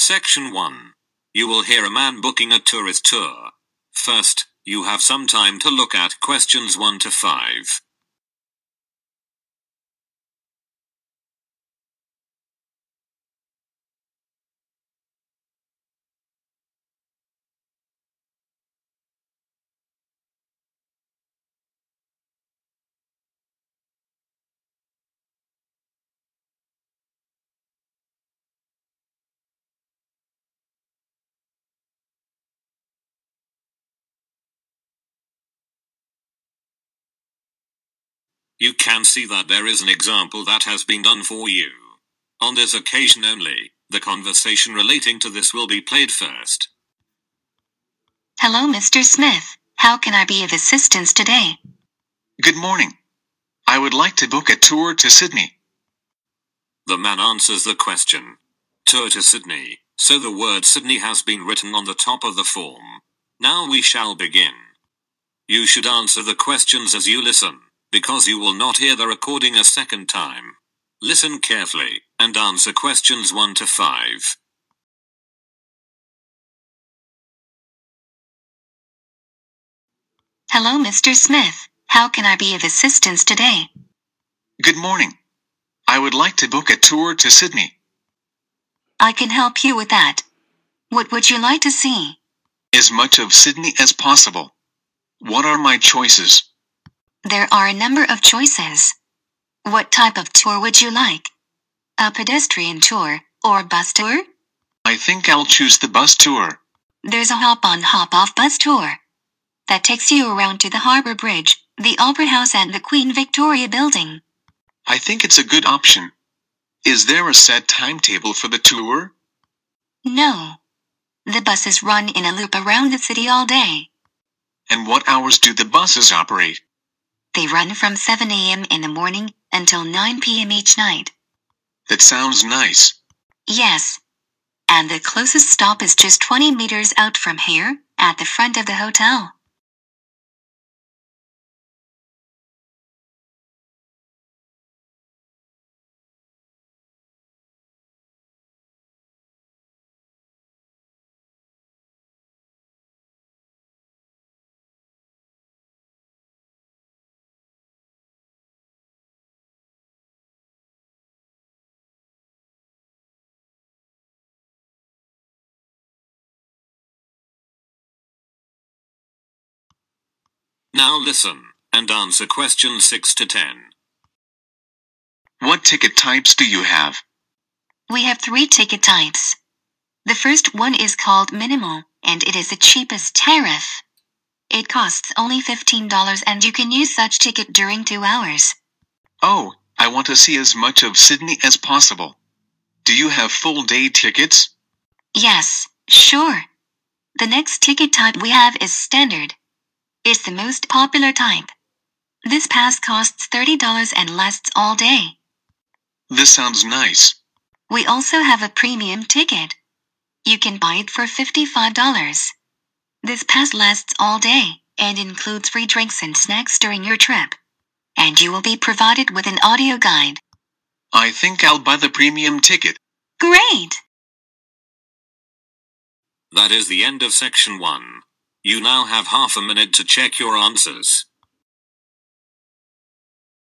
Section 1. You will hear a man booking a tourist tour. First, you have some time to look at questions 1 to 5. You can see that there is an example that has been done for you. On this occasion only, the conversation relating to this will be played first. Hello, Mr. Smith. How can I be of assistance today? Good morning. I would like to book a tour to Sydney. The man answers the question. Tour to Sydney. So the word Sydney has been written on the top of the form. Now we shall begin. You should answer the questions as you listen, because you will not hear the recording a second time. Listen carefully, and answer questions 1 to 5. Hello, Mr. Smith. How can I be of assistance today? Good morning. I would like to book a tour to Sydney. I can help you with that. What would you like to see? As much of Sydney as possible. What are my choices? There are a number of choices. What type of tour would you like? A pedestrian tour or bus tour? I think I'll choose the bus tour. There's a hop-on hop-off bus tour that takes you around to the Harbour Bridge, the Opera House and the Queen Victoria Building. I think it's a good option. Is there a set timetable for the tour? No. The buses run in a loop around the city all day. And what hours do the buses operate? They run from 7 a.m. in the morning until 9 p.m. each night. That sounds nice. Yes. And the closest stop is just 20 meters out from here, at the front of the hotel. Now listen, and answer questions 6 to 10. What ticket types do you have? We have 3 ticket types. The first one is called Minimal, and it is the cheapest tariff. It costs only $15 and you can use such ticket during 2 hours. Oh, I want to see as much of Sydney as possible. Do you have full-day tickets? Yes, sure. The next ticket type we have is Standard. It's the most popular type. This pass costs $30 and lasts all day. This sounds nice. We also have a premium ticket. You can buy it for $55. This pass lasts all day and includes free drinks and snacks during your trip. And you will be provided with an audio guide. I think I'll buy the premium ticket. Great! That is the end of section 1. You now have half a minute to check your answers.